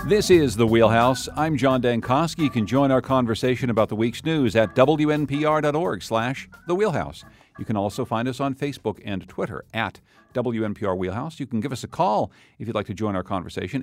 This is The Wheelhouse. I'm John Dankosky. You can join our conversation about the week's news at wnpr.org/The Wheelhouse. You can also find us on Facebook and Twitter at WNPR Wheelhouse. You can give us a call if you'd like to join our conversation,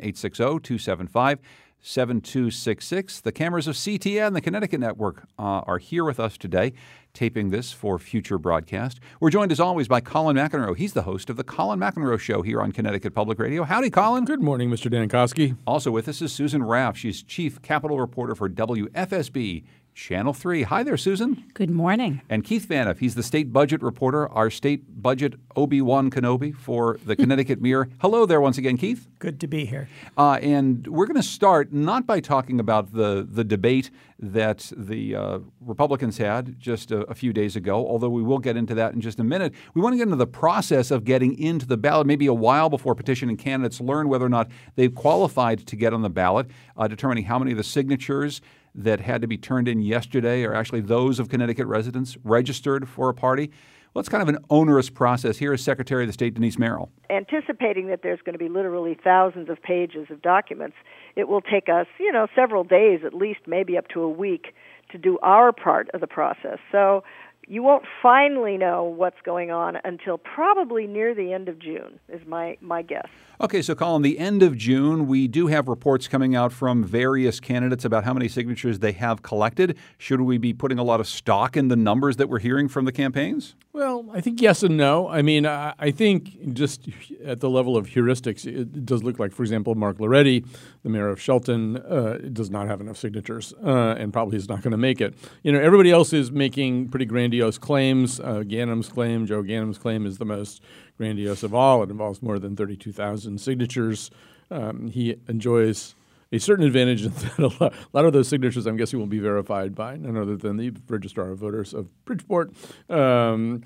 860-275-7266. The cameras of CTN, the Connecticut Network, are here with us today, taping this for future broadcast. We're joined, as always, by Colin McEnroe. He's the host of The Colin McEnroe Show here on Connecticut Public Radio. Howdy, Colin. Good morning, Mr. Dankosky. Also with us is Susan Raff. She's Chief Capital Reporter for WFSB Channel 3. Hi there, Susan. Good morning. And Keith Vaniff. He's the state budget reporter, our state budget Obi-Wan Kenobi for the Connecticut Mirror. Hello there once again, Keith. Good to be here. And we're going to start not by talking about the debate that the Republicans had just a few days ago, although we will get into that in just a minute. We want to get into the process of getting into the ballot, maybe a while before petitioning candidates learn whether or not they've qualified to get on the ballot, determining how many of the signatures that had to be turned in yesterday are actually those of Connecticut residents registered for a party. Well, it's kind of an onerous process. Here is Secretary of the State Denise Merrill. Anticipating that there's going to be literally thousands of pages of documents, it will take us, several days, at least maybe up to a week, to do our part of the process. So you won't finally know what's going on until probably near the end of June, is my guess. Okay, so Colin, the end of June, we do have reports coming out from various candidates about how many signatures they have collected. Should we be putting a lot of stock in the numbers that we're hearing from the campaigns? Well, I think yes and no. I mean, I think just at the level of heuristics, it does look like, for example, Mark Loretti, the mayor of Shelton, does not have enough signatures and probably is not going to make it. Everybody else is making pretty grandiose claims. Joe Ganem's claim is the most grandiose of all. It involves more than 32,000 signatures. He enjoys a certain advantage in that a lot of those signatures, I'm guessing, will be verified by none other than the Registrar of Voters of Bridgeport. And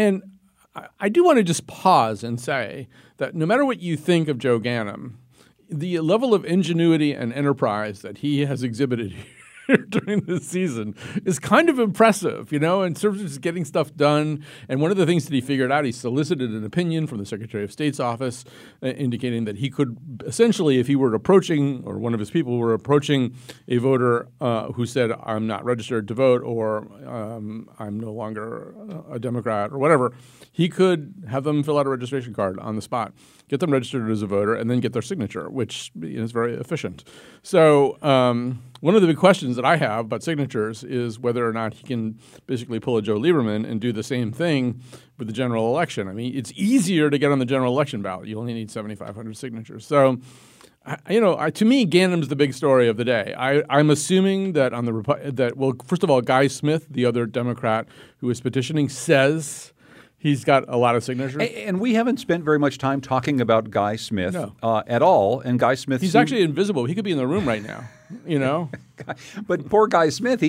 I do want to just pause and say that no matter what you think of Joe Ganem, the level of ingenuity and enterprise that he has exhibited here during this season is kind of impressive, in terms of just getting stuff done. And one of the things that he figured out, he solicited an opinion from the Secretary of State's office indicating that he could essentially, if he were approaching, or one of his people were approaching a voter who said, I'm not registered to vote, or I'm no longer a Democrat, or whatever, he could have them fill out a registration card on the spot, get them registered as a voter, and then get their signature, which is very efficient. So one of the big questions that I have about signatures is whether or not he can basically pull a Joe Lieberman and do the same thing with the general election. I mean, it's easier to get on the general election ballot. You only need 7,500 signatures. So, to me, Ganem's the big story of the day. I'm assuming that first of all, Guy Smith, the other Democrat who is petitioning, says he's got a lot of signatures. And we haven't spent very much time talking about Guy Smith at all. And Guy Smith, he's actually invisible. He could be in the room right now, But poor Guy Smith,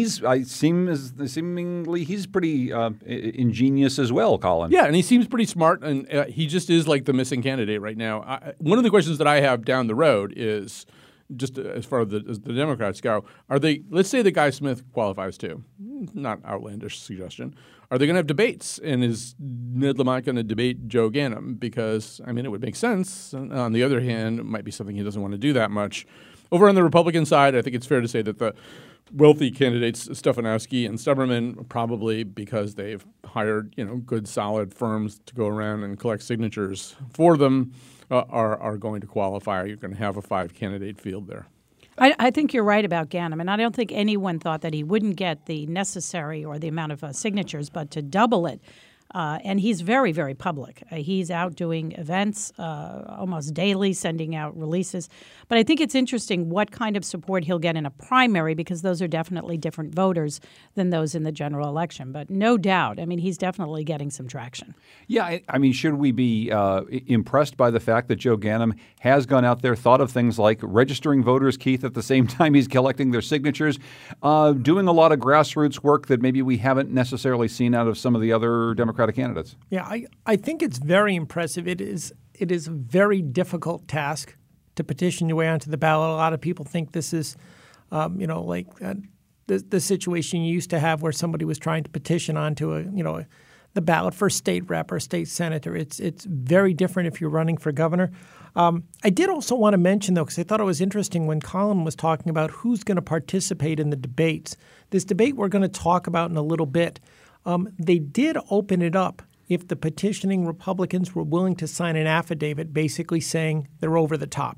seemingly he's pretty ingenious as well, Colin. Yeah, and he seems pretty smart, and he just is like the missing candidate right now. One of the questions that I have down the road is, just as far as the Democrats go, let's say that Guy Smith qualifies too, not outlandish suggestion. Are they going to have debates? And is Ned Lamont going to debate Joe Ganem? Because, it would make sense. On the other hand, it might be something he doesn't want to do that much. Over on the Republican side, I think it's fair to say that the wealthy candidates, Stefanowski and Stubberman, probably because they've hired, good, solid firms to go around and collect signatures for them, are going to qualify. You're going to have a 5-candidate field there. I think you're right about Ganem, and I don't think anyone thought that he wouldn't get the necessary or the amount of signatures, but to double it. And he's very, very public. He's out doing events almost daily, sending out releases. But I think it's interesting what kind of support he'll get in a primary, because those are definitely different voters than those in the general election. But no doubt, he's definitely getting some traction. Yeah, should we be impressed by the fact that Joe Ganem has gone out there, thought of things like registering voters, Keith, at the same time he's collecting their signatures, doing a lot of grassroots work that maybe we haven't necessarily seen out of some of the other Democratic candidates? Yeah, I think it's very impressive. It is a very difficult task to petition your way onto the ballot. A lot of people think this is, the situation you used to have where somebody was trying to petition onto a the ballot for state rep or state senator. It's very different if you're running for governor. I did also want to mention, though, because I thought it was interesting when Colin was talking about who's going to participate in the debates. This debate we're going to talk about in a little bit, they did open it up if the petitioning Republicans were willing to sign an affidavit basically saying they're over the top.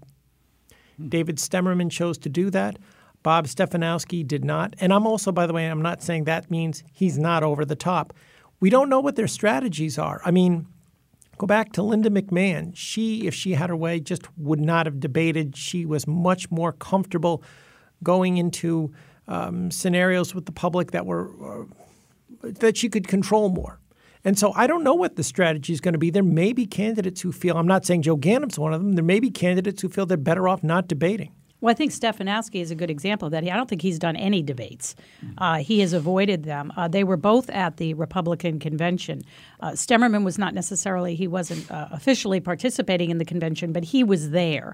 David Stemmerman chose to do that. Bob Stefanowski did not. And I'm also, by the way, I'm not saying that means he's not over the top. We don't know what their strategies are. I mean, go back to Linda McMahon. She, if she had her way, just would not have debated. She was much more comfortable going into scenarios with the public that were that she could control more. And so I don't know what the strategy is going to be. There may be candidates who feel, I'm not saying Joe Ganem's one of them, there may be candidates who feel they're better off not debating. Well, I think Stefanowski is a good example of that. I don't think he's done any debates. He has avoided them. They were both at the Republican convention. Stemmerman was not necessarily, he wasn't officially participating in the convention, but he was there.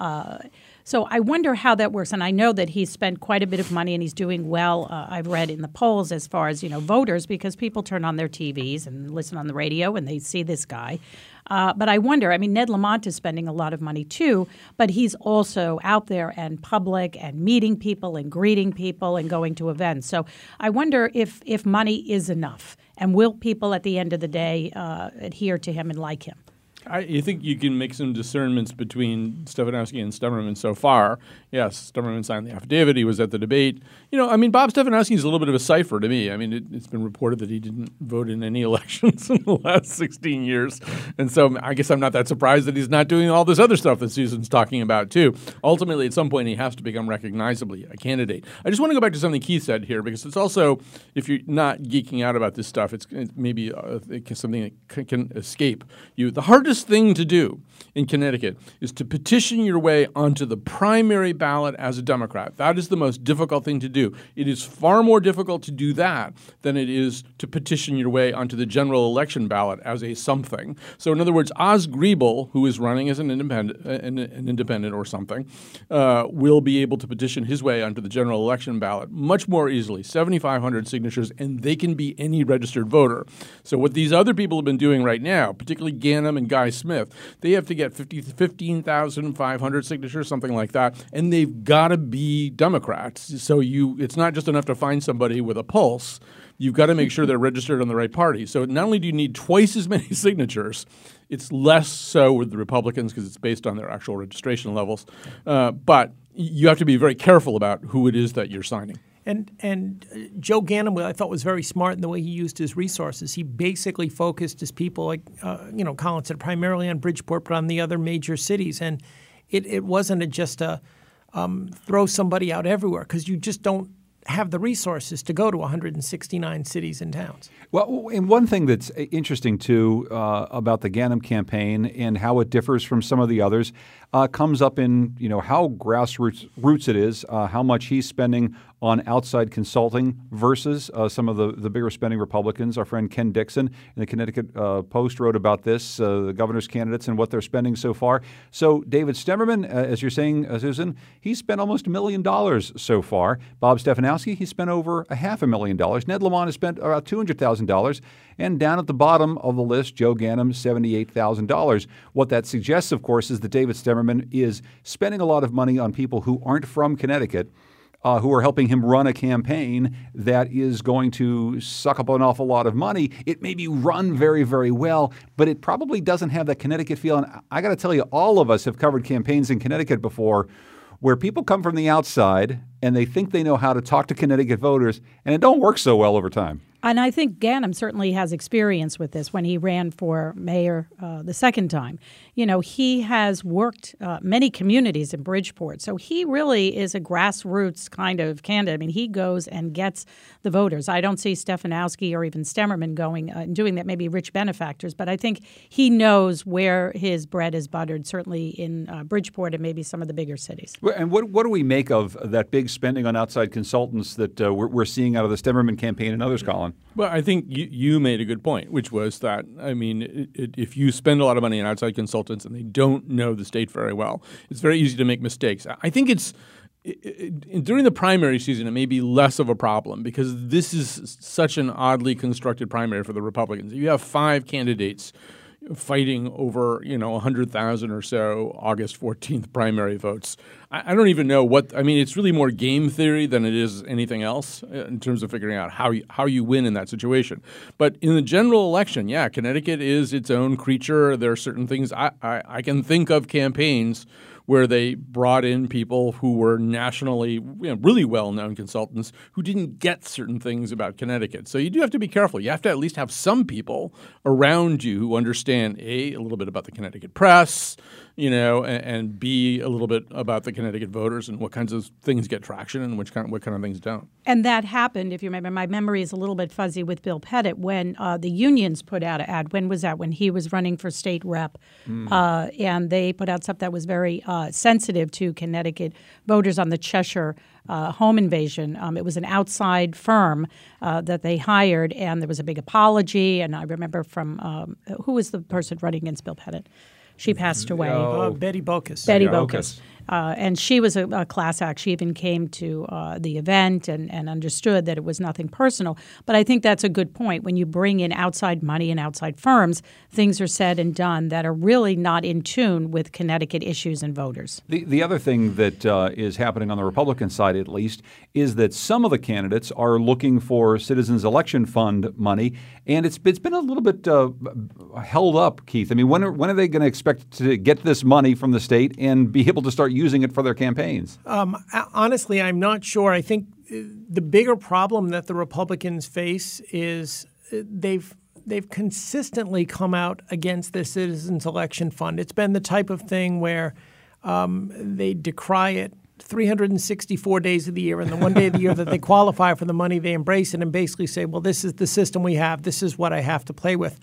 So I wonder how that works. And I know that he's spent quite a bit of money and he's doing well, I've read in the polls as far as, voters, because people turn on their TVs and listen on the radio and they see this guy. But I wonder, Ned Lamont is spending a lot of money too, but he's also out there and public and meeting people and greeting people and going to events. So I wonder if money is enough, and will people at the end of the day adhere to him and like him? I think you can make some discernments between Stefanowski and Stemmerman so far. Yes, Stemmerman signed the affidavit. He was at the debate. Bob Stefanowski is a little bit of a cipher to me. It's been reported that he didn't vote in any elections in the last 16 years. And so I guess I'm not that surprised that he's not doing all this other stuff that Susan's talking about, too. Ultimately, at some point, he has to become recognizably a candidate. I just want to go back to something Keith said here, because it's also, if you're not geeking out about this stuff, it's maybe something that can escape you. The hardest thing to do in Connecticut is to petition your way onto the primary ballot as a Democrat. That is the most difficult thing to do. It is far more difficult to do that than it is to petition your way onto the general election ballot as a something. So in other words, Oz Griebel, who is running as an independent or something, will be able to petition his way onto the general election ballot much more easily, 7,500 signatures, and they can be any registered voter. So what these other people have been doing right now, particularly Ganem and Guy Smith, they have to get 15,500 signatures, something like that, and they've got to be Democrats. So it's not just enough to find somebody with a pulse. You've got to make sure they're registered on the right party. So not only do you need twice as many signatures, it's less so with the Republicans because it's based on their actual registration levels, but you have to be very careful about who it is that you're signing. And Joe Ganem, I thought, was very smart in the way he used his resources. He basically focused his people, like Colin said, primarily on Bridgeport, but on the other major cities. And it wasn't just a throw somebody out everywhere, because you just don't have the resources to go to 169 cities and towns. Well, and one thing that's interesting, too, about the Ganem campaign and how it differs from some of the others comes up in, how grassroots it is, how much he's spending on outside consulting versus some of the bigger spending Republicans. Our friend Ken Dixon in the Connecticut Post wrote about this, the governor's candidates and what they're spending so far. So David Stemmerman, as you're saying, Susan, he's spent almost $1 million so far. Bob Stefanowski, he spent over $500,000. Ned Lamont has spent about $200,000. And down at the bottom of the list, Joe Ganem, $78,000. What that suggests, of course, is that David Stemmerman is spending a lot of money on people who aren't from Connecticut, who are helping him run a campaign that is going to suck up an awful lot of money. It may be run very, very well, but it probably doesn't have that Connecticut feel. And I got to tell you, all of us have covered campaigns in Connecticut before where people come from the outside and they think they know how to talk to Connecticut voters, and it don't work so well over time. And I think Ganem certainly has experience with this when he ran for mayor the second time. He has worked many communities in Bridgeport. So he really is a grassroots kind of candidate. He goes and gets the voters. I don't see Stefanowski or even Stemmerman going and doing that, maybe rich benefactors. But I think he knows where his bread is buttered, certainly in Bridgeport and maybe some of the bigger cities. And what do we make of that big spending on outside consultants that we're seeing out of the Stemmerman campaign and others, Colin? Well, I think you made a good point, which was that, if you spend a lot of money on outside consultants and they don't know the state very well, it's very easy to make mistakes. I think during the primary season, it may be less of a problem because this is such an oddly constructed primary for the Republicans. You have 5 candidates fighting over 100,000 or so August 14th primary votes. I don't even know it's really more game theory than it is anything else in terms of figuring out how you win in that situation. But in the general election, Connecticut is its own creature. There are certain things I can think of campaigns where they brought in people who were nationally really well-known consultants who didn't get certain things about Connecticut. So you do have to be careful. You have to at least have some people around you who understand, A, a little bit about the Connecticut press, and B, a little bit about the Connecticut voters and what kinds of things get traction and what kind of things don't. And that happened, if you remember, my memory is a little bit fuzzy with Bill Pettit, when the unions put out an ad. When was that? When he was running for state rep. And they put out stuff that was very sensitive to Connecticut voters on the Cheshire home invasion. It was an outside firm that they hired, and there was a big apology. And I remember from who was the person running against Bill Pettit? She passed away. Betty Bokus. Betty Bokus. And she was a class act. She even came to the event and understood that it was nothing personal. But I think that's a good point. When you bring in outside money and outside firms, things are said and done that are really not in tune with Connecticut issues and voters. The other thing that is happening on the Republican side, at least, is that some of the candidates are looking for Citizens Election Fund money, and it's been a little bit held up, Keith. I mean, when are they going to expect to get this money from the state and be able to start using it for their campaigns? Honestly, I'm not sure. I think the bigger problem that the Republicans face is they've consistently come out against the Citizens Election Fund. It's been the type of thing where they decry it 364 days of the year, and the one day of the year that they qualify for the money, they embrace it and basically say, well, this is the system we have. This is what I have to play with.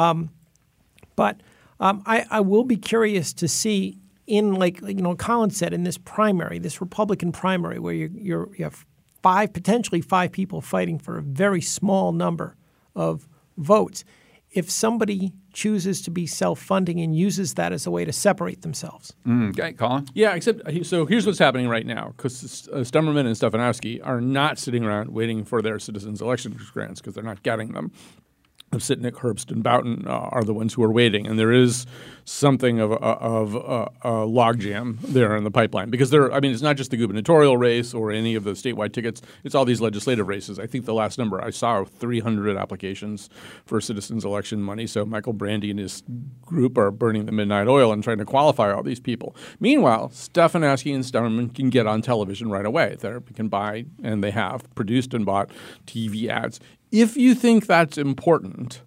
But I will be curious to see in, Colin said, in this primary, this Republican primary, where you have potentially five people fighting for a very small number of votes. If somebody chooses to be self-funding and uses that as a way to separate themselves. Okay, Colin? Yeah, so here's what's happening right now, because Stemmerman and Stefanowski are not sitting around waiting for their citizens' election grants because they're not getting them. Sitnick, Herbst, and Boughton are the ones who are waiting, and there is something of a logjam there in the pipeline because it's not just the gubernatorial race or any of the statewide tickets; it's all these legislative races. I think the last number I saw 300 applications for citizens' election money. So Michael Brandy and his group are burning the midnight oil and trying to qualify all these people. Meanwhile, Stefanowski and Stemmerman can get on television right away. They can buy, and they have produced and bought TV ads. If you think that's important,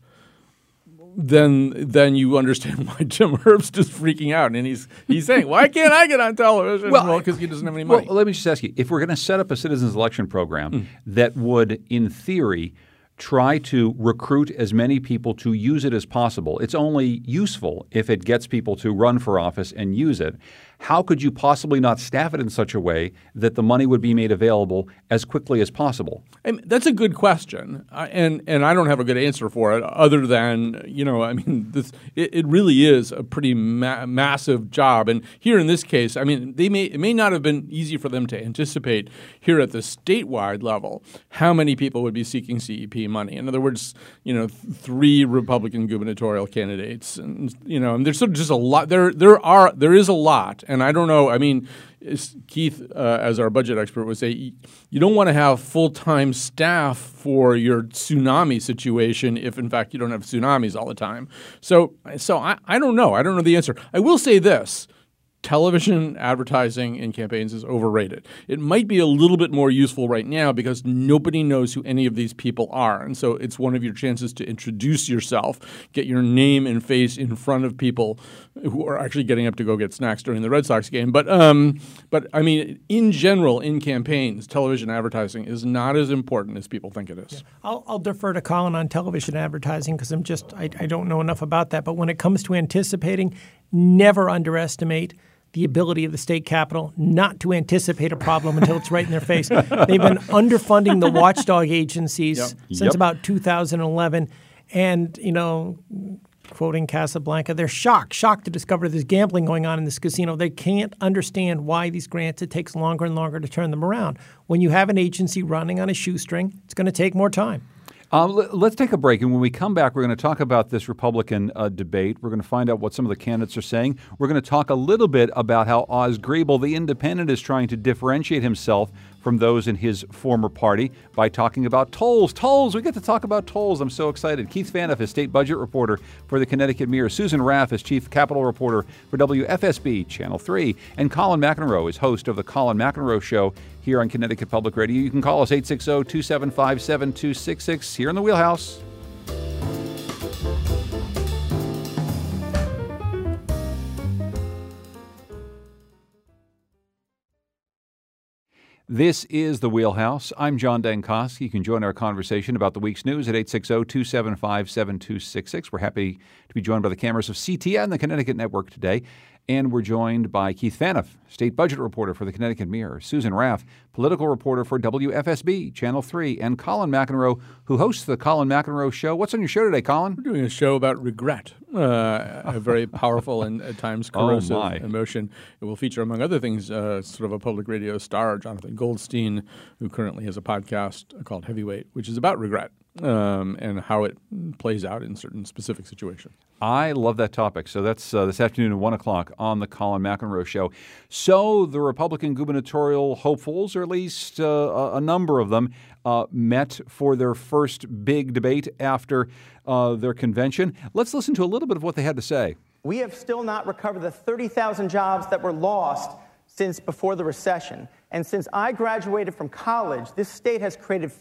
then you understand why Jim Herbst is freaking out, and he's saying, "Why can't I get on television?" Well, because he doesn't have any money. Well, let me just ask you: if we're going to set up a citizens' election program that would, in theory, try to recruit as many people to use it as possible, it's only useful if it gets people to run for office and use it. How could you possibly not staff it in such a way that the money would be made available as quickly as possible? That's a good question, and I don't have a good answer for it other than, it really is a pretty massive job. And here in this case, it may not have been easy for them to anticipate here at the statewide level how many people would be seeking CEP money. In other words, 3 Republican gubernatorial candidates, and there's sort of just a lot. There is a lot. And I don't know, Keith, as our budget expert, would say, you don't want to have full-time staff for your tsunami situation if, in fact, you don't have tsunamis all the time. So I don't know. I don't know the answer. I will say this. Television advertising in campaigns is overrated. It might be a little bit more useful right now because nobody knows who any of these people are. And so it's one of your chances to introduce yourself, get your name and face in front of people who are actually getting up to go get snacks during the Red Sox game. But in general, in campaigns, television advertising is not as important as people think it is. Yeah. I'll defer to Colin on television advertising because I don't know enough about that. But when it comes to anticipating, never underestimate the ability of the state capitol not to anticipate a problem until it's right in their face. They've been underfunding the watchdog agencies since about 2011. And, quoting Casablanca, they're shocked to discover there's gambling going on in this casino. They can't understand why these grants, it takes longer and longer to turn them around. When you have an agency running on a shoestring, it's going to take more time. Let's take a break, and when we come back, we're going to talk about this Republican debate. We're going to find out what some of the candidates are saying. We're going to talk a little bit about how Oz Grable, the independent, is trying to differentiate himself from those in his former party by talking about tolls. Tolls! We get to talk about tolls. I'm so excited. Keith Phaneuf is state budget reporter for the Connecticut Mirror. Susan Raff is chief capital reporter for WFSB Channel 3. And Colin McEnroe is host of The Colin McEnroe Show here on Connecticut Public Radio. You can call us 860-275-7266 here in the Wheelhouse. This is The Wheelhouse. I'm John Dankosky. You can join our conversation about the week's news at 860-275-7266. We're happy to be joined by the cameras of CTN, the Connecticut Network, today. And we're joined by Keith Phaneuf, state budget reporter for the Connecticut Mirror, Susan Raff, political reporter for WFSB Channel 3, and Colin McEnroe, who hosts the Colin McEnroe Show. What's on your show today, Colin? We're doing a show about regret, a very powerful and at times corrosive emotion. It will feature, among other things, sort of a public radio star, Jonathan Goldstein, who currently has a podcast called Heavyweight, which is about regret and how it plays out in certain specific situations. I love that topic. So that's this afternoon at 1 o'clock on the Colin McEnroe Show. So the Republican gubernatorial hopefuls, or at least a number of them, met for their first big debate after their convention. Let's listen to a little bit of what they had to say. We have still not recovered the 30,000 jobs that were lost since before the recession. And since I graduated from college, this state has created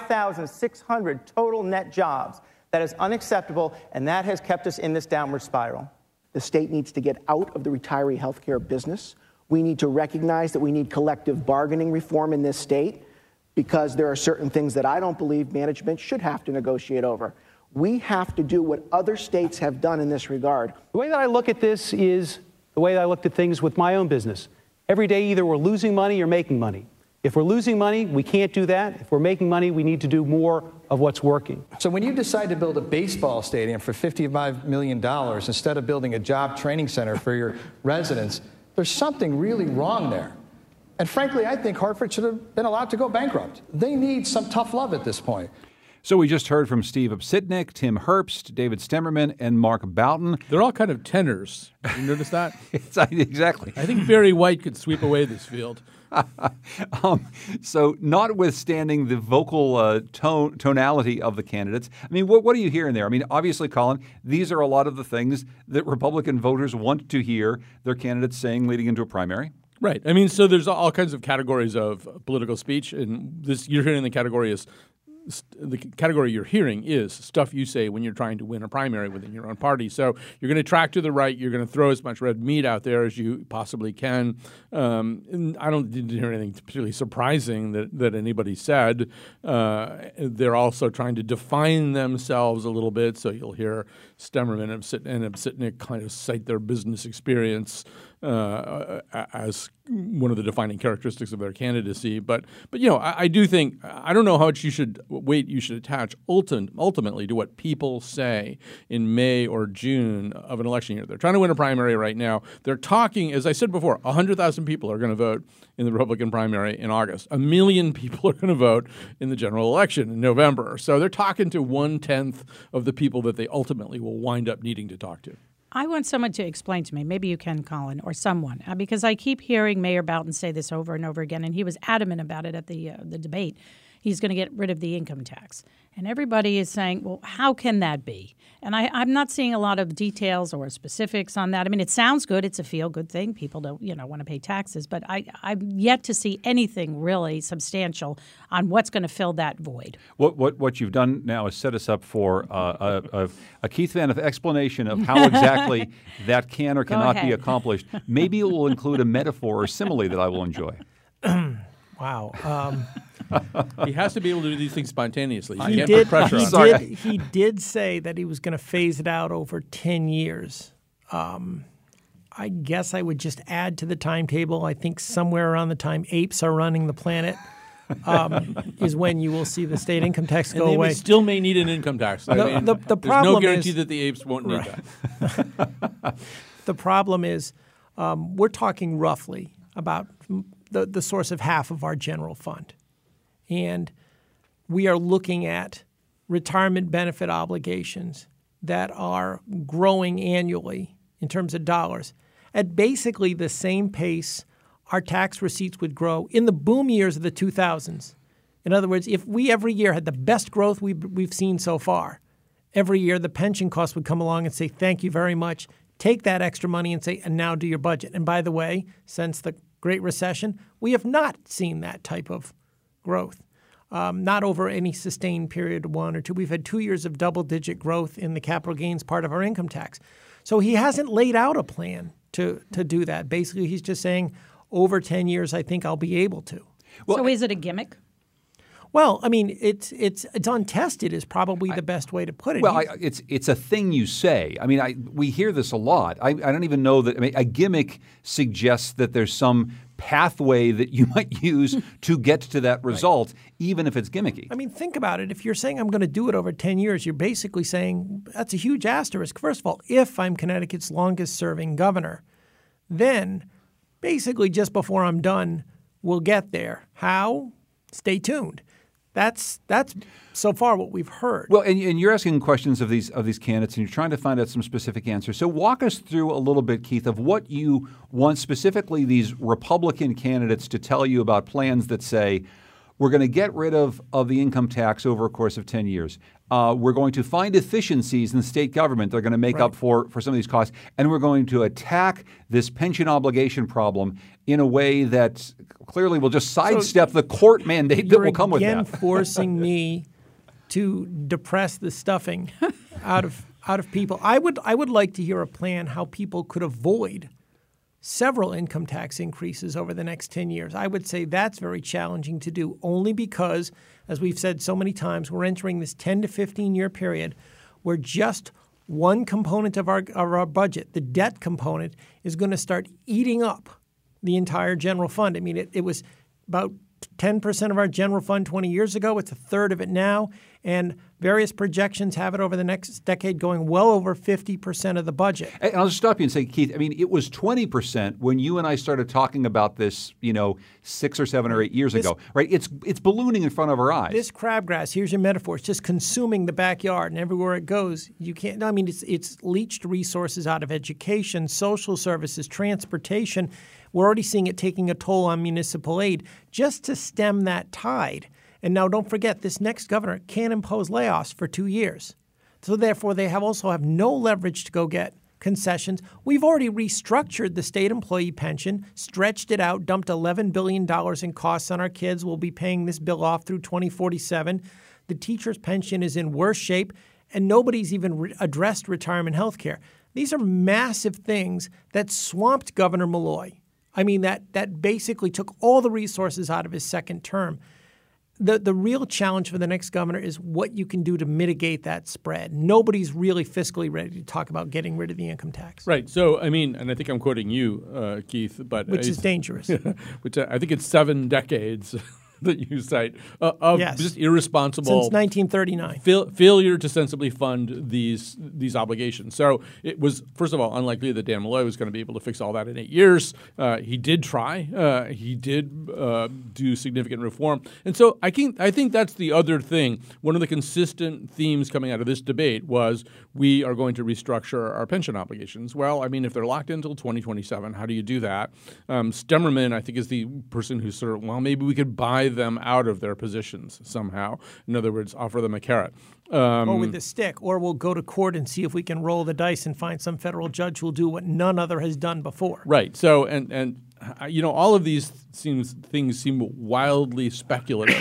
5,600 total net jobs. That is unacceptable, and that has kept us in this downward spiral. The state needs to get out of the retiree health care business. We need to recognize that we need collective bargaining reform in this state, because there are certain things that I don't believe management should have to negotiate over. We have to do what other states have done in this regard. The way that I look at this is the way that I looked at things with my own business. Every day, either we're losing money or making money. If we're losing money, we can't do that. If we're making money, we need to do more of what's working. So when you decide to build a baseball stadium for $55 million instead of building a job training center for your residents, there's something really wrong there. And frankly, I think Hartford should have been allowed to go bankrupt. They need some tough love at this point. So we just heard from Steve Obsitnik, Tim Herbst, David Stemmerman, and Mark Boughton. They're all kind of tenors. You notice that? Exactly. I think Barry White could sweep away this field. So notwithstanding the vocal tonality of the candidates, I mean, what are you hearing there? I mean, obviously, Colin, these are a lot of the things that Republican voters want to hear their candidates saying leading into a primary. Right. I mean, so there's all kinds of categories of political speech, and this you're hearing the category is the category you're hearing is stuff you say when you're trying to win a primary within your own party. So you're going to track to the right. You're going to throw as much red meat out there as you possibly can. And I didn't hear anything particularly surprising that anybody said. They're also trying to define themselves a little bit. So you'll hear Stemmerman and Obsitnik kind of cite their business experience as one of the defining characteristics of their candidacy. But you know, I do think, I don't know how much weight you should attach ultimately to what people say in May or June of an election year. They're trying to win a primary right now. They're talking, as I said before, 100,000 people are going to vote in the Republican primary in August. 1 million people are going to vote in the general election in November. So they're talking to 1/10 of the people that they ultimately will wind up needing to talk to. I want someone to explain to me, maybe you can, Colin, or someone, because I keep hearing Mayor Boughton say this over and over again, and he was adamant about it at the debate. He's going to get rid of the income tax. And everybody is saying, well, how can that be? And I'm not seeing a lot of details or specifics on that. I mean, it sounds good. It's a feel-good thing. People don't, want to pay taxes. But I've yet to see anything really substantial on what's going to fill that void. What you've done now is set us up for a Keith Phaneuf explanation of how exactly that can or cannot be accomplished. Maybe it will include a metaphor or simile that I will enjoy. Wow. He has to be able to do these things spontaneously. He did say that he was going to phase it out over 10 years. I guess I would just add to the timetable. I think somewhere around the time apes are running the planet, is when you will see the state income tax go and they away. still may need an income tax. The there's problem no guarantee is, that the apes won't need that. The problem is we're talking roughly about the source of half of our general fund. And we are looking at retirement benefit obligations that are growing annually in terms of dollars at basically the same pace our tax receipts would grow in the boom years of the 2000s. In other words, if we every year had the best growth we've seen so far, every year the pension costs would come along and say, thank you very much, take that extra money and say, and now do your budget. And by the way, since the Great Recession, we have not seen that type of growth. Not over any sustained period, 1 or 2. We've had 2 years of double-digit growth in the capital gains part of our income tax. So he hasn't laid out a plan to do that. Basically, he's just saying, over 10 years, I think I'll be able to. Well, so is it a gimmick? Well, I mean, it's untested is probably the best way to put it. Well, it's a thing you say. I mean, we hear this a lot. I don't even know that. I mean, a gimmick suggests that there's some pathway that you might use to get to that result, even if it's gimmicky. I mean, think about it. If you're saying I'm going to do it over 10 years, you're basically saying that's a huge asterisk. First of all, if I'm Connecticut's longest-serving governor, then basically just before I'm done, we'll get there. How? Stay tuned. That's so far what we've heard. Well, and you're asking questions of these candidates, and you're trying to find out some specific answers. So walk us through a little bit, Keith, of what you want specifically these Republican candidates to tell you about plans that say, we're going to get rid of the income tax over a course of 10 years. We're going to find efficiencies in the state government that are going to make up for some of these costs. And we're going to attack this pension obligation problem in a way that clearly will just sidestep the court mandate that will come with that. You're again forcing me to depress the stuffing out of people. I would like to hear a plan how people could avoid several income tax increases over the next 10 years. I would say that's very challenging to do only because, as we've said so many times, we're entering this 10 to 15-year period where just one component of our budget, the debt component, is going to start eating up the entire general fund. I mean, it was about 10% of our general fund 20 years ago. It's a third of it now. And various projections have it over the next decade going well over 50% of the budget. And I'll just stop you and say, Keith, I mean, it was 20% when you and I started talking about this, 6 or 7 or 8 years ago, right? It's ballooning in front of our eyes. This crabgrass, here's your metaphor, it's just consuming the backyard, and everywhere it goes, you can't, I mean, it's leached resources out of education, social services, transportation. We're already seeing it taking a toll on municipal aid just to stem that tide. And now don't forget, this next governor can't impose layoffs for 2 years. So therefore, they also have no leverage to go get concessions. We've already restructured the state employee pension, stretched it out, dumped $11 billion in costs on our kids. We'll be paying this bill off through 2047. The teacher's pension is in worse shape, and nobody's even addressed retirement health care. These are massive things that swamped Governor Malloy. I mean, that basically took all the resources out of his second term. The real challenge for the next governor is what you can do to mitigate that spread. Nobody's really fiscally ready to talk about getting rid of the income tax. Right. So, I mean, and I think I'm quoting you, Keith, but which is dangerous. Which I think it's 7 decades that you cite of just irresponsible since 1939 failure to sensibly fund these obligations. So it was, first of all, unlikely that Dan Malloy was going to be able to fix all that in 8 years. He did try. He did do significant reform, and so I think that's the other thing. One of the consistent themes coming out of this debate was we are going to restructure our pension obligations. Well, I mean, if they're locked in until 2027, how do you do that? Stemmerman, I think, is the person who sort of, well, maybe we could buy them out of their positions somehow. In other words, offer them a carrot. Or with the stick. Or we'll go to court and see if we can roll the dice and find some federal judge who'll do what none other has done before. Right. So, and all of these things seem wildly speculative.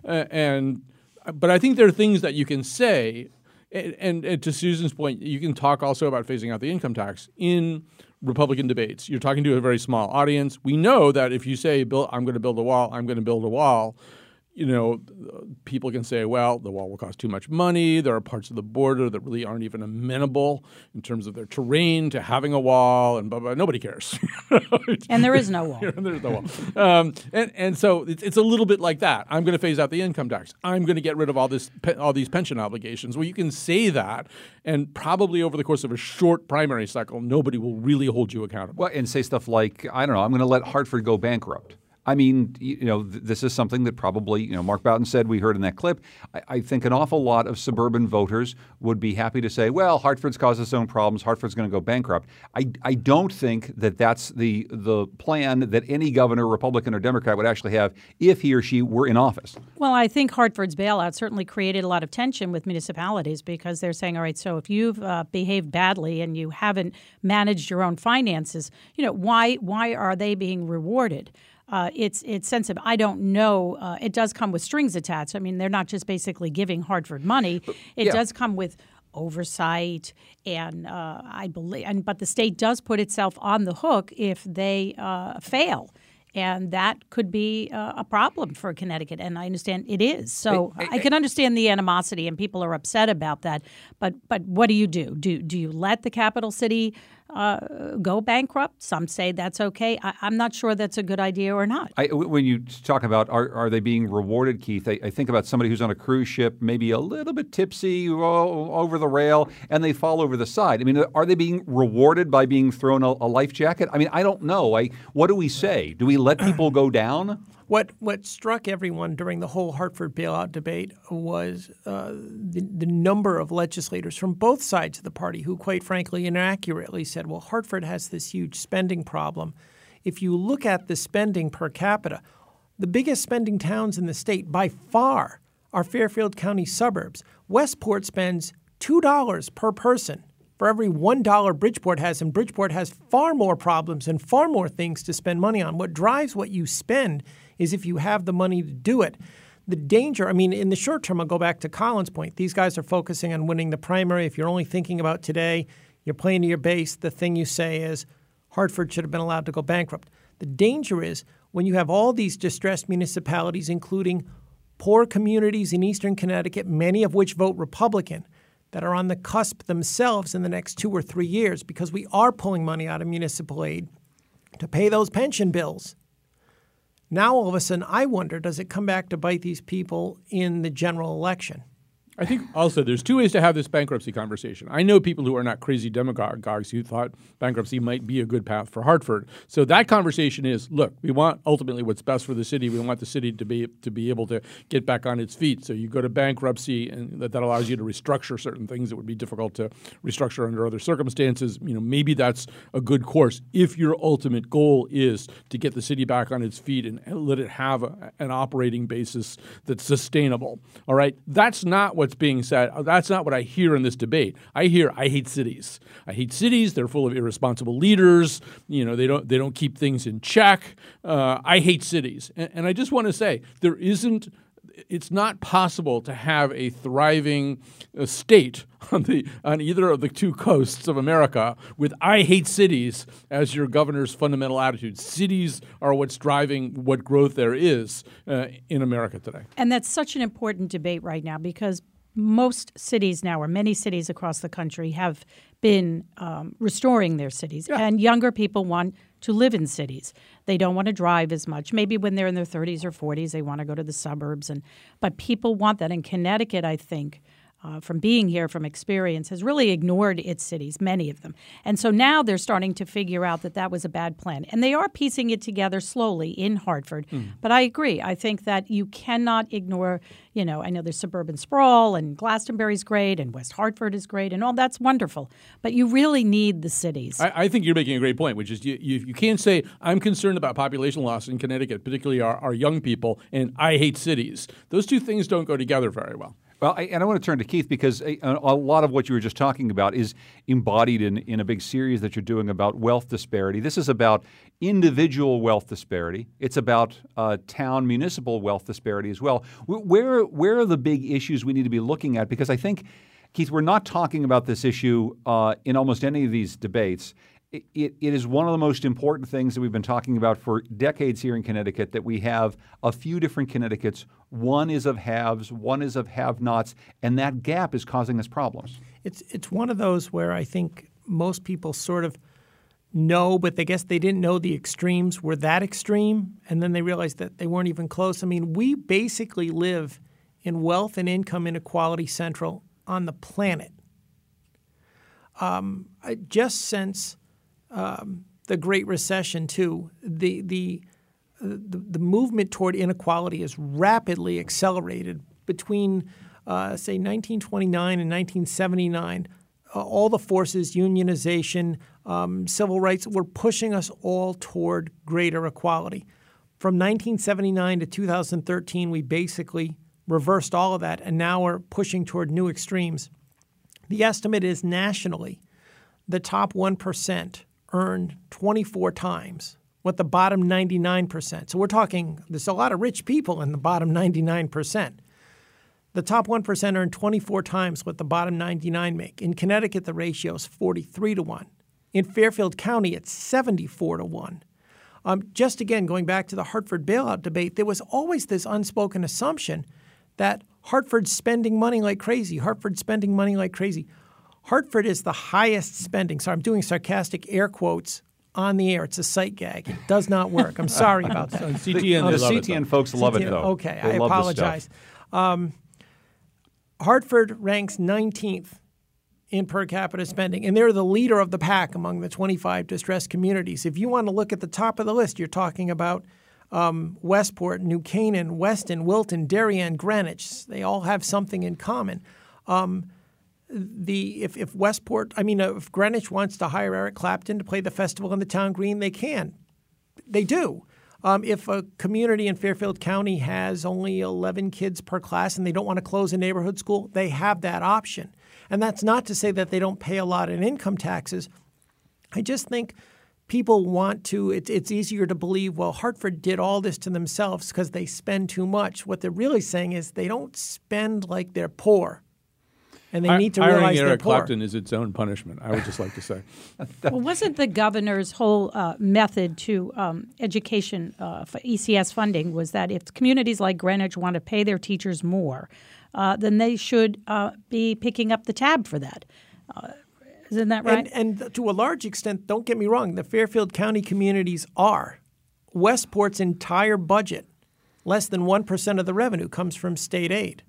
But I think there are things that you can say, and to Susan's point, you can talk also about phasing out the income tax in Republican debates. You're talking to a very small audience. We know that if you say, I'm going to build a wall, I'm going to build a wall, people can say, well, the wall will cost too much money. There are parts of the border that really aren't even amenable in terms of their terrain to having a wall, and blah, blah. Nobody cares. And there is no wall. There's no wall. And so it's a little bit like that. I'm going to phase out the income tax. I'm going to get rid of all these pension obligations. Well, you can say that, and probably over the course of a short primary cycle, nobody will really hold you accountable. Well, and say stuff like, I don't know, I'm going to let Hartford go bankrupt. I mean, this is something that probably, Mark Boughton said, we heard in that clip. I think an awful lot of suburban voters would be happy to say, well, Hartford's caused its own problems. Hartford's going to go bankrupt. I don't think that that's the plan that any governor, Republican or Democrat, would actually have if he or she were in office. Well, I think Hartford's bailout certainly created a lot of tension with municipalities because they're saying, all right, so if you've behaved badly and you haven't managed your own finances, why are they being rewarded? It's sensitive. I don't know. It does come with strings attached. I mean, they're not just basically giving Hartford money. It does come with oversight, and I believe, but the state does put itself on the hook if they fail. And that could be a problem for Connecticut, and I understand it is. So I can understand the animosity, and people are upset about that. But what do you do? Do you let the capital city go bankrupt? Some say that's okay. I'm not sure that's a good idea or not. When you talk about are they being rewarded, Keith, I think about somebody who's on a cruise ship, maybe a little bit tipsy over the rail, and they fall over the side. I mean, are they being rewarded by being thrown a life jacket? I mean, I don't know. What do we say? Do we let people go down? What struck everyone during the whole Hartford bailout debate was the number of legislators from both sides of the party who, quite frankly, inaccurately said, well, Hartford has this huge spending problem. If you look at the spending per capita, the biggest spending towns in the state by far are Fairfield County suburbs. Westport spends $2 per person for every $1 Bridgeport has, and Bridgeport has far more problems and far more things to spend money on. What drives what you spend is if you have the money to do it. The danger, in the short term, I'll go back to Colin's point. These guys are focusing on winning the primary. If you're only thinking about today, you're playing to your base, the thing you say is Hartford should have been allowed to go bankrupt. The danger is when you have all these distressed municipalities, including poor communities in eastern Connecticut, many of which vote Republican, that are on the cusp themselves in the next 2 or 3 years because we are pulling money out of municipal aid to pay those pension bills. Now, all of a sudden, I wonder, does it come back to bite these people in the general election? I think also there's two ways to have this bankruptcy conversation. I know people who are not crazy demagogues who thought bankruptcy might be a good path for Hartford. So that conversation is, look, we want ultimately what's best for the city. We want the city to be able to get back on its feet. So you go to bankruptcy, and that allows you to restructure certain things that would be difficult to restructure under other circumstances. Maybe that's a good course if your ultimate goal is to get the city back on its feet and let it have an operating basis that's sustainable. All right, that's not what's being said. That's not what I hear in this debate. I hear I hate cities. I hate cities. They're full of irresponsible leaders. They don't keep things in check. I hate cities. And I just want to say it's not possible to have a thriving state on either of the two coasts of America with I hate cities as your governor's fundamental attitude. Cities are what's driving what growth there is in America today. And that's such an important debate right now because most cities now, or many cities across the country, have been restoring their cities. Yeah. And younger people want to live in cities. They don't want to drive as much. Maybe when they're in their 30s or 40s, they want to go to the suburbs. But people want that. In Connecticut, I think, from being here, from experience, has really ignored its cities, many of them. And so now they're starting to figure out that was a bad plan. And they are piecing it together slowly in Hartford. But I agree. I think that you cannot ignore, I know there's suburban sprawl, and Glastonbury's great, and West Hartford is great, and all that's wonderful. But you really need the cities. I think you're making a great point, which is you can't say, I'm concerned about population loss in Connecticut, particularly our young people, and I hate cities. Those two things don't go together very well. Well, I want to turn to Keith because a lot of what you were just talking about is embodied in a big series that you're doing about wealth disparity. This is about individual wealth disparity. It's about town municipal wealth disparity as well. Where are the big issues we need to be looking at? Because I think, Keith, we're not talking about this issue in almost any of these debates. it is one of the most important things that we've been talking about for decades here in Connecticut, that we have a few different Connecticut's. One is of haves, one is of have-nots, and that gap is causing us problems. It's one of those where I think most people sort of know, but I guess they didn't know the extremes were that extreme, and then they realized that they weren't even close. I mean, we basically live in wealth and income inequality central on the planet. Just since the Great Recession, too, the movement toward inequality has rapidly accelerated between, say, 1929 and 1979. All the forces, unionization, civil rights, were pushing us all toward greater equality. From 1979 to 2013, we basically reversed all of that, and now we're pushing toward new extremes. The estimate is nationally, the top 1% earned 24 times what the bottom 99%. So we're talking, there's a lot of rich people in the bottom 99%. The top 1% earn 24 times what the bottom 99 make. In Connecticut, the ratio is 43 to 1. In Fairfield County, it's 74 to 1. Just again, going back to the Hartford bailout debate, there was always this unspoken assumption that Hartford's spending money like crazy. Hartford's spending money like crazy. Hartford is the highest spending. So I'm doing sarcastic air quotes on the air. It's a sight gag. It does not work. I'm sorry about that. CTN, the CTN folks love it, though. Okay, I apologize. Hartford ranks 19th in per capita spending, and they're the leader of the pack among the 25 distressed communities. If you want to look at the top of the list, you're talking about Westport, New Canaan, Weston, Wilton, Darien, Greenwich. They all have something in common. If Greenwich wants to hire Eric Clapton to play the festival in the town green, they can. They do. If a community in Fairfield County has only 11 kids per class and they don't want to close a neighborhood school, they have that option. And that's not to say that they don't pay a lot in income taxes. I just think people want to, it's easier to believe, well, Hartford did all this to themselves because they spend too much. What they're really saying is they don't spend like they're poor. And they need to realize they're Eric poor. Clapton is its own punishment, I would just like to say. Well, wasn't the governor's whole method to education for ECS funding was that if communities like Greenwich want to pay their teachers more, then they should be picking up the tab for that. Isn't that right? And to a large extent, don't get me wrong, the Fairfield County communities are. Westport's entire budget, less than 1% of the revenue comes from state aid.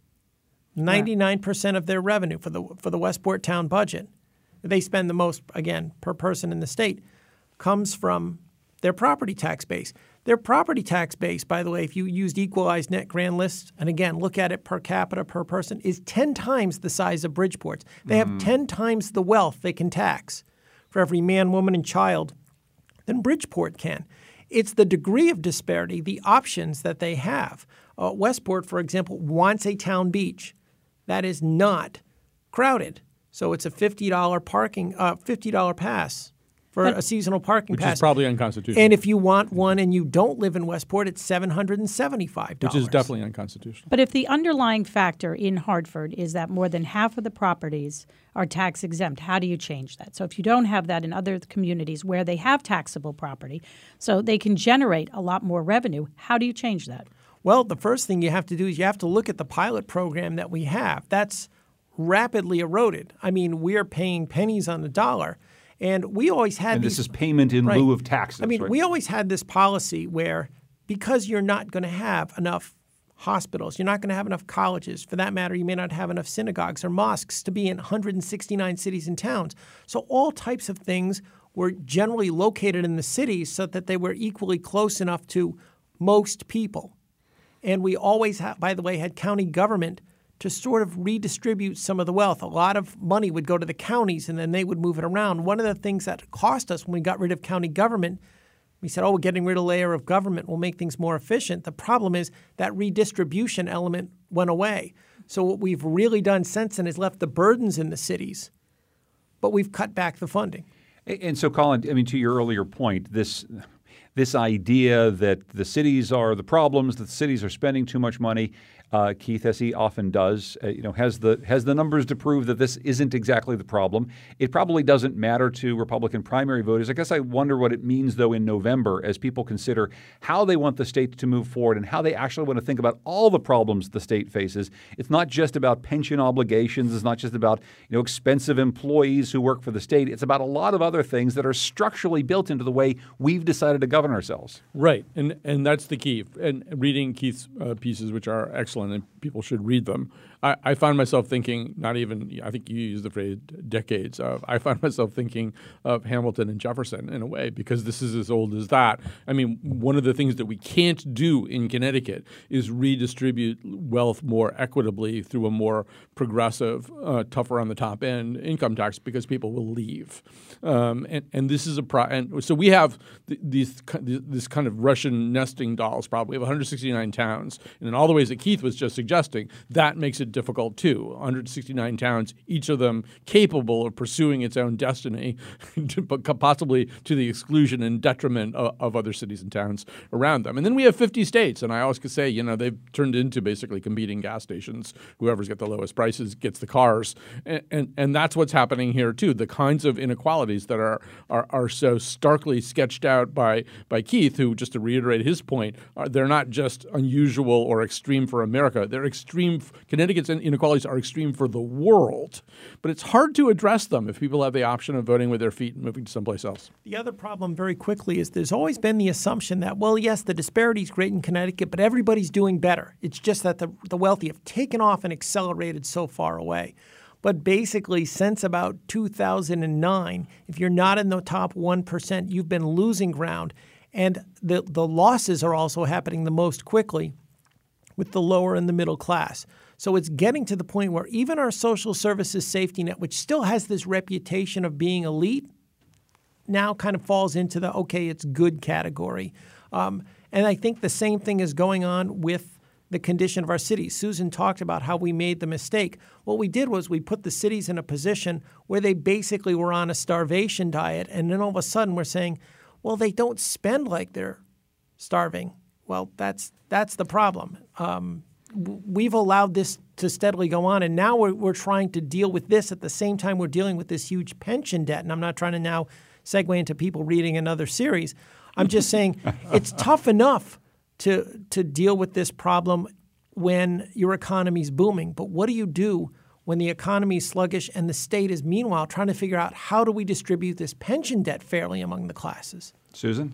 99% of their revenue for the Westport town budget, they spend the most, again, per person in the state, comes from their property tax base. Their property tax base, by the way, if you used equalized net grand list, and again, look at it per capita per person, is 10 times the size of Bridgeport's. They have 10 times the wealth they can tax for every man, woman, and child than Bridgeport can. It's the degree of disparity, the options that they have. Westport, for example, wants a town beach that is not crowded. So it's a $50 pass for a seasonal parking pass. Which is probably unconstitutional. And if you want one and you don't live in Westport, it's $775. Which is definitely unconstitutional. But if the underlying factor in Hartford is that more than half of the properties are tax exempt, how do you change that? So if you don't have that in other communities where they have taxable property, so they can generate a lot more revenue, how do you change that? Well, the first thing you have to do is you have to look at the pilot program that we have. That's rapidly eroded. I mean, we're paying pennies on the dollar. And we always had this is payment in lieu of taxes. I mean, right? We always had this policy where because you're not going to have enough hospitals, you're not going to have enough colleges. For that matter, you may not have enough synagogues or mosques to be in 169 cities and towns. So all types of things were generally located in the cities so that they were equally close enough to most people. And we always, by the way, had county government to sort of redistribute some of the wealth. A lot of money would go to the counties, and then they would move it around. One of the things that cost us when we got rid of county government, we said, we're getting rid of a layer of government will make things more efficient. The problem is that redistribution element went away. So what we've really done since then is left the burdens in the cities, but we've cut back the funding. And so, Colin, I mean, to your earlier point, this this idea that the cities are the problems, that the cities are spending too much money. Keith, as he often does, has the numbers to prove that this isn't exactly the problem. It probably doesn't matter to Republican primary voters. I guess I wonder what it means, though, in November as people consider how they want the state to move forward and how they actually want to think about all the problems the state faces. It's not just about pension obligations. It's not just about expensive employees who work for the state. It's about a lot of other things that are structurally built into the way we've decided to govern ourselves. Right, and that's the key. And reading Keith's pieces, which are excellent, and people should read them, I find myself thinking, I think you used the phrase decades of, I find myself thinking of Hamilton and Jefferson in a way, because this is as old as that. I mean, one of the things that we can't do in Connecticut is redistribute wealth more equitably through a more progressive, tougher on the top end income tax, because people will leave. And this is and so we have this kind of Russian nesting dolls problem. We have 169 towns, and in all the ways that Keith was just suggesting, that makes it difficult too. 169 towns, each of them capable of pursuing its own destiny, but possibly to the exclusion and detriment of other cities and towns around them. And then we have 50 states, and I always could say, they've turned into basically competing gas stations. Whoever's got the lowest prices gets the cars, and that's what's happening here too. The kinds of inequalities that are so starkly sketched out by Keith, who, just to reiterate his point, they're not just unusual or extreme for America. They're extreme. Connecticut's inequalities are extreme for the world, but it's hard to address them if people have the option of voting with their feet and moving to someplace else. The other problem, very quickly, is there's always been the assumption that, well, yes, the disparity is great in Connecticut, but everybody's doing better. It's just that the wealthy have taken off and accelerated so far away. But basically, since about 2009, if you're not in the top 1%, you've been losing ground. And the losses are also happening the most quickly with the lower and the middle class. So it's getting to the point where even our social services safety net, which still has this reputation of being elite, now kind of falls into the, okay, it's good category. And I think the same thing is going on with the condition of our cities. Susan talked about how we made the mistake. What we did was we put the cities in a position where they basically were on a starvation diet, and then all of a sudden we're saying, well, they don't spend like they're starving. Well, that's the problem. We've allowed this to steadily go on, and now we're trying to deal with this at the same time we're dealing with this huge pension debt. And I'm not trying to now segue into people reading another series. I'm just saying it's tough enough to deal with this problem when your economy's booming. But what do you do when the economy is sluggish and the state is meanwhile trying to figure out how do we distribute this pension debt fairly among the classes? Susan?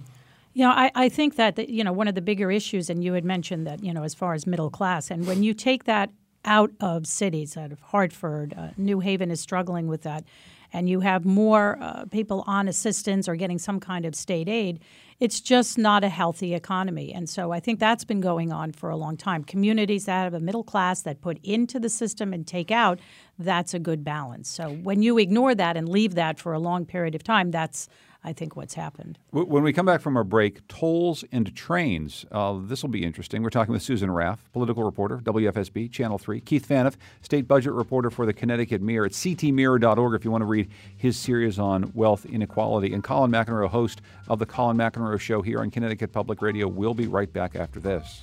I think that, one of the bigger issues, and you had mentioned that, as far as middle class, and when you take that out of cities, out of Hartford, New Haven is struggling with that, and you have more people on assistance or getting some kind of state aid, it's just not a healthy economy. And so I think that's been going on for a long time. Communities that have a middle class that put into the system and take out, that's a good balance. So when you ignore that and leave that for a long period of time, that's, I think, what's happened. When we come back from our break, tolls and trains. This will be interesting. We're talking with Susan Raff, political reporter, WFSB, Channel 3. Keith Phaneuf, state budget reporter for the Connecticut Mirror at ctmirror.org if you want to read his series on wealth inequality. And Colin McEnroe, host of The Colin McEnroe Show here on Connecticut Public Radio. We'll be right back after this.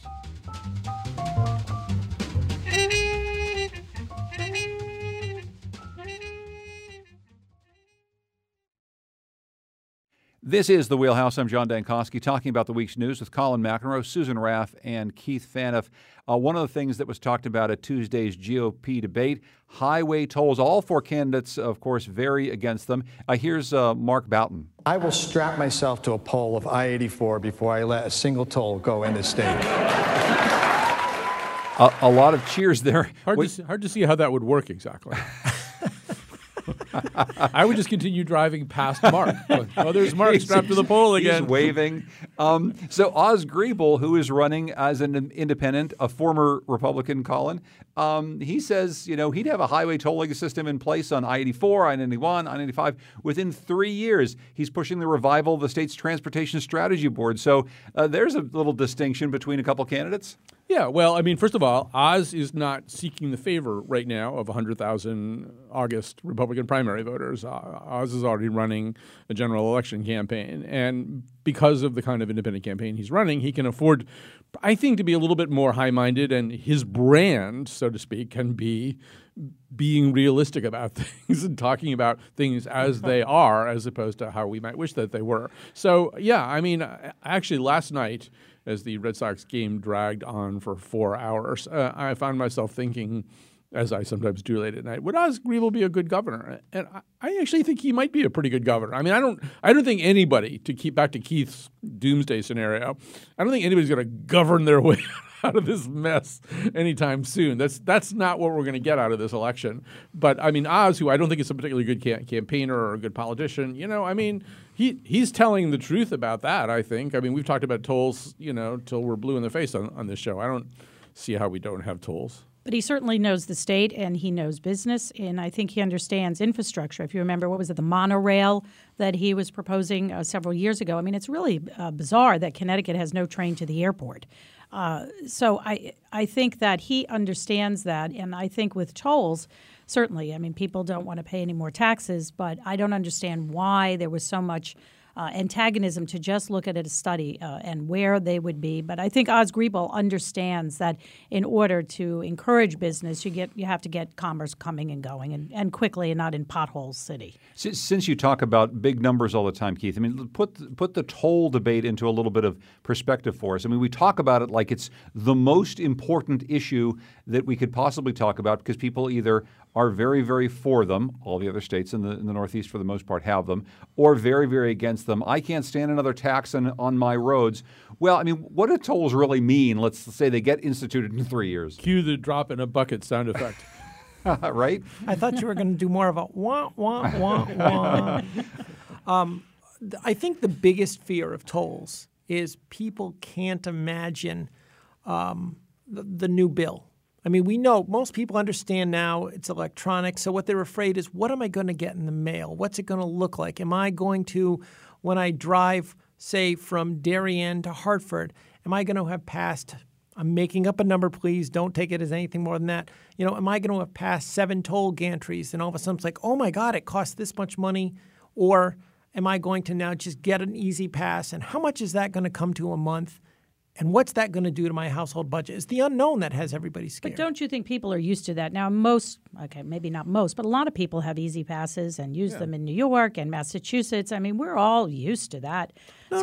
This is The Wheelhouse. I'm John Dankosky, talking about the week's news with Colin McEnroe, Susan Raff, and Keith Phaneuf. One of the things that was talked about at Tuesday's GOP debate, highway tolls. All four candidates, of course, vary against them. Here's Mark Boughton. I will strap myself to a pole of I-84 before I let a single toll go in the state. A lot of cheers there. Hard to see how that would work exactly. I would just continue driving past Mark. Oh, there's Mark strapped to the pole again. He's waving. So Oz Griebel, who is running as an independent, a former Republican, Colin, he says, he'd have a highway tolling system in place on I-84, I-91, I-95 within 3 years. He's pushing the revival of the state's Transportation Strategy Board. So there's a little distinction between a couple candidates. Yeah, well, I mean, first of all, Oz is not seeking the favor right now of 100,000 August Republican primary voters. Oz is already running a general election campaign. And because of the kind of independent campaign he's running, he can afford, I think, to be a little bit more high-minded, and his brand, so to speak, can be being realistic about things and talking about things as they are as opposed to how we might wish that they were. So, yeah, I mean, actually last night as the Red Sox game dragged on for 4 hours, I found myself thinking, as I sometimes do late at night, would Oz Griebel be a good governor? And I actually think he might be a pretty good governor. I mean, I don't think anybody, to keep back to Keith's doomsday scenario, I don't think anybody's going to govern their way out of this mess anytime soon. That's not what we're going to get out of this election. But I mean, Oz, who I don't think is a particularly good campaigner or a good politician, I mean, he's telling the truth about that. I think. I mean, we've talked about tolls, till we're blue in the face on this show. I don't see how we don't have tolls. But he certainly knows the state and he knows business, and I think he understands infrastructure. If you remember, what was it, the monorail that he was proposing several years ago? I mean, it's really bizarre that Connecticut has no train to the airport. So I think that he understands that, and I think with tolls, certainly, I mean, people don't want to pay any more taxes, but I don't understand why there was so much antagonism to just look at a study and where they would be. But I think Oz Griebel understands that in order to encourage business, you have to get commerce coming and going and quickly and not in pothole city. Since you talk about big numbers all the time, Keith, I mean, put the toll debate into a little bit of perspective for us. I mean, we talk about it like it's the most important issue that we could possibly talk about because people either are very, very for them, all the other states in the Northeast for the most part have them, or very, very against them. I can't stand another tax on my roads. Well, I mean, what do tolls really mean? Let's say they get instituted in 3 years. Cue the drop in a bucket sound effect. Right? I thought you were going to do more of a wah, wah, wah, wah. I think the biggest fear of tolls is people can't imagine the new bill. I mean, we know most people understand now it's electronic. So what they're afraid is, what am I going to get in the mail? What's it going to look like? Am I going to, when I drive, say, from Darien to Hartford, am I going to have passed, I'm making up a number, please, don't take it as anything more than that. Am I going to have passed 7 toll gantries? And all of a sudden it's like, oh my God, it costs this much money. Or am I going to now just get an easy pass? And how much is that going to come to a month? And what's that going to do to my household budget? It's the unknown that has everybody scared. But don't you think people are used to that? Now, maybe not most, but a lot of people have easy passes and use them in New York and Massachusetts. I mean, we're all used to that.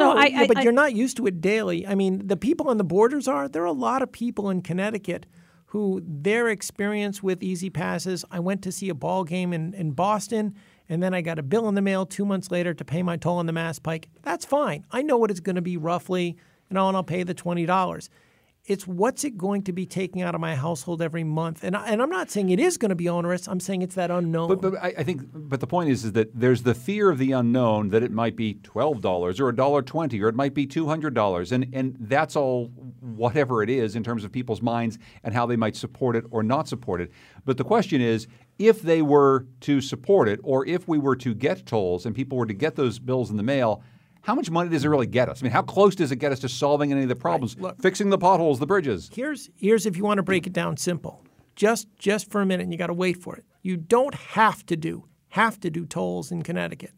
But you're not used to it daily. I mean, the people on the borders are. There are a lot of people in Connecticut who their experience with easy passes, I went to see a ball game in Boston, and then I got a bill in the mail 2 months later to pay my toll on the Mass Pike. That's fine. I know what it's going to be roughly. And I'll pay the $20. It's what's it going to be taking out of my household every month. And I'm not saying it is going to be onerous. I'm saying it's that unknown. But I think the point is that there's the fear of the unknown that it might be $12 or $1.20 or it might be $200. And that's all whatever it is in terms of people's minds and how they might support it or not support it. But the question is, if they were to support it or if we were to get tolls and people were to get those bills in the mail, how much money does it really get us? I mean, how close does it get us to solving any of the problems, fixing the potholes, the bridges? Here's if you want to break it down simple. Just for a minute, and you got to wait for it. You don't have to do tolls in Connecticut.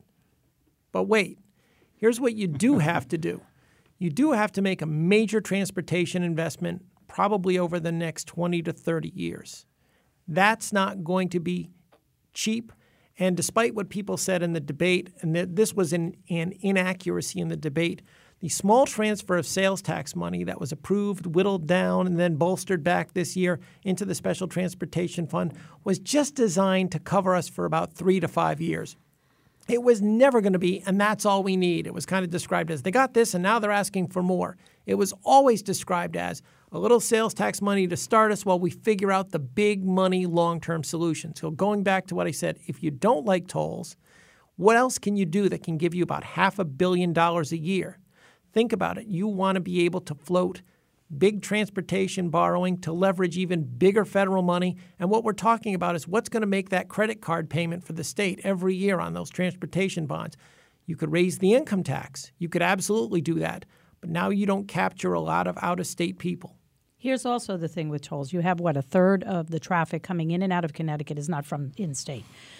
But wait, here's what you do have to do. You do have to make a major transportation investment probably over the next 20 to 30 years. That's not going to be cheap. And despite what people said in the debate, and this was an inaccuracy in the debate, the small transfer of sales tax money that was approved, whittled down, and then bolstered back this year into the Special Transportation Fund was just designed to cover us for about 3 to 5 years. It was never going to be, and that's all we need. It was kind of described as they got this, and now they're asking for more. It was always described as a little sales tax money to start us while we figure out the big money long-term solution. So going back to what I said, if you don't like tolls, what else can you do that can give you about $500 million a year? Think about it. You want to be able to float big transportation borrowing to leverage even bigger federal money. And what we're talking about is what's going to make that credit card payment for the state every year on those transportation bonds. You could raise the income tax. You could absolutely do that. But now you don't capture a lot of out-of-state people. Here's also the thing with tolls. You have, a third of the traffic coming in and out of Connecticut is not from in-state.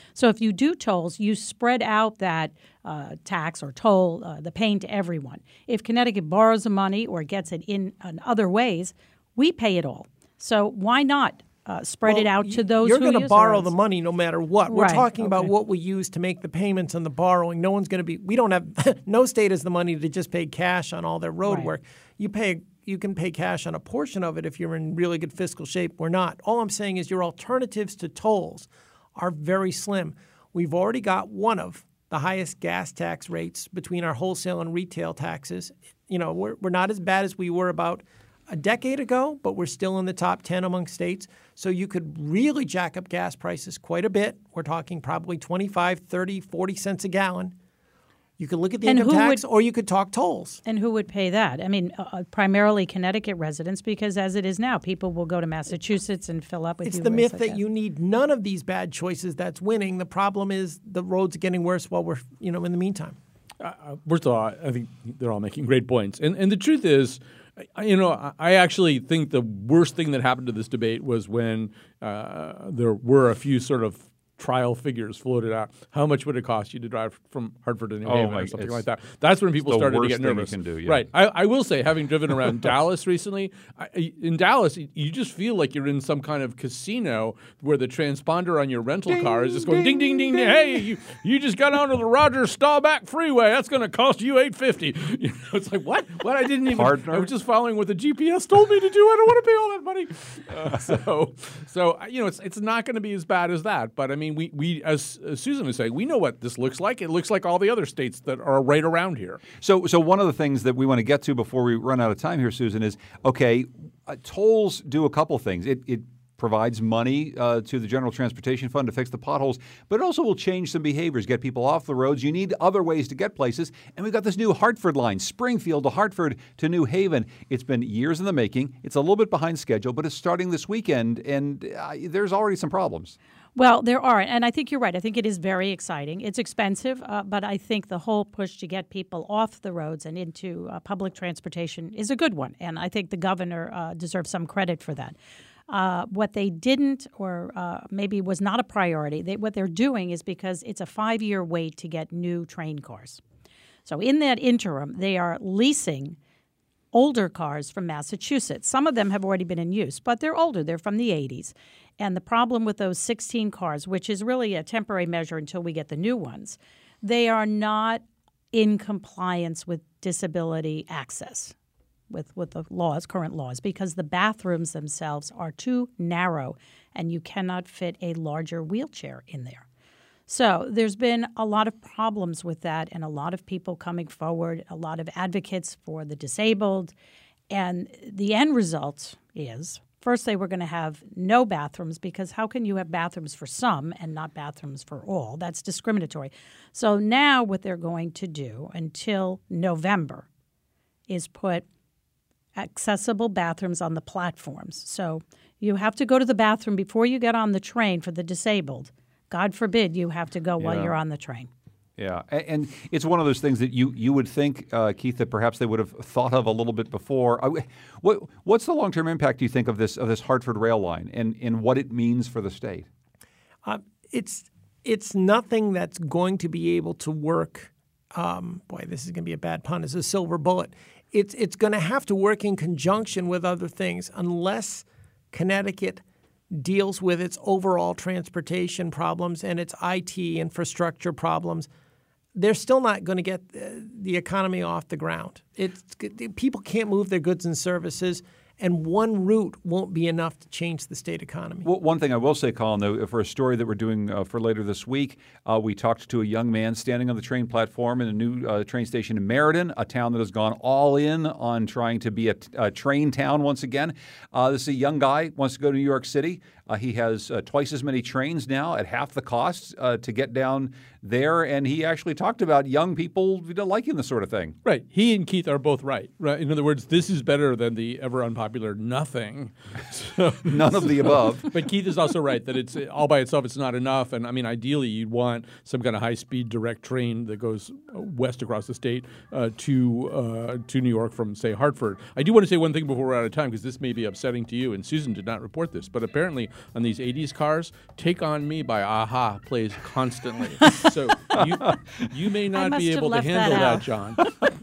So if you do tolls, you spread out that tax or toll, the pain to everyone. If Connecticut borrows the money or gets it in other ways, we pay it all. So why not spread it out to those who use You're going to borrow roads? the money no matter what. We're Right, talking about okay. what we use to make the payments on the borrowing. No one's going to be – we don't have – no state has the money to just pay cash on all their road Right. work. You can pay cash on a portion of it if you're in really good fiscal shape. We're not. All I'm saying is your alternatives to tolls are very slim. We've already got one of the highest gas tax rates between our wholesale and retail taxes. You know, we're not as bad as we were about a decade ago, but we're still in the top 10 among states. So you could really jack up gas prices quite a bit. We're talking probably 25, 30, 40 cents a gallon. You could look at the And income who tax, would- or you could talk tolls. And who would pay that? I mean, primarily Connecticut residents, because as it is now, people will go to Massachusetts and fill up with It's you the ways myth like that you need none of these bad choices that's winning. The problem is the roads are getting worse while we're, in the meantime. First of all, I think they're all making great points. And the truth is, I actually think the worst thing that happened to this debate was when there were a few sort of trial figures floated out. How much would it cost you to drive from Hartford to New Haven or something like that? That's when people started to get nervous. The worst thing you can do, yeah. Right. I will say, having driven around Dallas recently, in Dallas, you just feel like you're in some kind of casino where the transponder on your rental car is just going ding, ding, ding, ding. Hey, you just got onto the Rogers Staubach Freeway. That's going to cost you $850. It's like, what? What? I didn't even. Partner. I was just following what the GPS told me to do. I don't want to pay all that money. So it's not going to be as bad as that. But I mean, we as Susan was saying, we know what this looks like. It looks like all the other states that are right around here. So one of the things that we want to get to before we run out of time here, Susan, is, okay, tolls do a couple things. It provides money to the General Transportation Fund to fix the potholes, but it also will change some behaviors, get people off the roads. You need other ways to get places, and we've got this new Hartford line, Springfield to Hartford to New Haven. It's been years in the making. It's a little bit behind schedule, but it's starting this weekend, and there's already some problems. Well, there are, and I think you're right. I think it is very exciting. It's expensive, but I think the whole push to get people off the roads and into public transportation is a good one, and I think the governor deserves some credit for that. What they didn't, or maybe was not a priority, what they're doing is because it's a 5-year wait to get new train cars. So in that interim, they are leasing older cars from Massachusetts. Some of them have already been in use, but they're older. They're from the 80s. And the problem with those 16 cars, which is really a temporary measure until we get the new ones, they are not in compliance with disability access, with the laws, current laws, because the bathrooms themselves are too narrow and you cannot fit a larger wheelchair in there. So there's been a lot of problems with that and a lot of people coming forward, a lot of advocates for the disabled. And the end result is, first they were going to have no bathrooms, because how can you have bathrooms for some and not bathrooms for all? That's discriminatory. So now what they're going to do until November is put accessible bathrooms on the platforms. So you have to go to the bathroom before you get on the train for the disabled. God forbid you have to go while you're on the train. Yeah, and it's one of those things that you would think, Keith, that perhaps they would have thought of a little bit before. What's the long-term impact, do you think, of this Hartford rail line and what it means for the state? It's nothing that's going to be able to work. Boy, this is going to be a bad pun. It's a silver bullet. It's going to have to work in conjunction with other things unless Connecticut deals with its overall transportation problems and its IT infrastructure problems. They're still not going to get the economy off the ground. People can't move their goods and services, and one route won't be enough to change the state economy. Well, one thing I will say, Colin, though, for a story that we're doing for later this week, we talked to a young man standing on the train platform in a new train station in Meriden, a town that has gone all in on trying to be a train town once again. This is a young guy, wants to go to New York City. He has twice as many trains now at half the cost to get down there, and he actually talked about young people liking this sort of thing. Right. He and Keith are both right. Right. In other words, this is better than the ever unpopular nothing. So, None of the above. But Keith is also right that it's all by itself, it's not enough. And I mean, ideally, you'd want some kind of high-speed direct train that goes west across the state to New York from, say, Hartford. I do want to say one thing before we're out of time, because this may be upsetting to you, and Susan did not report this, but apparently on these 80s cars, Take On Me by Aha plays constantly. So you may not be able to handle that, John.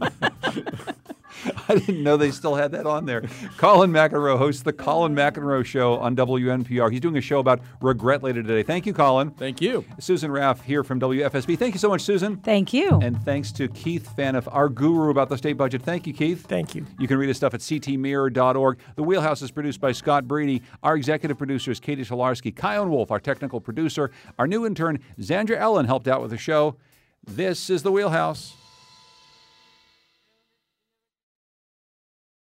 I didn't know they still had that on there. Colin McEnroe hosts the Colin McEnroe Show on WNPR. He's doing a show about regret later today. Thank you, Colin. Thank you. Susan Raff here from WFSB. Thank you so much, Susan. Thank you. And thanks to Keith Phaneuf, our guru about the state budget. Thank you, Keith. Thank you. You can read his stuff at ctmirror.org. The Wheelhouse is produced by Scott Breedy. Our executive producer is Katie Shalarski. Kion Wolf, our technical producer. Our new intern, Zandra Ellen, helped out with the show. This is The Wheelhouse.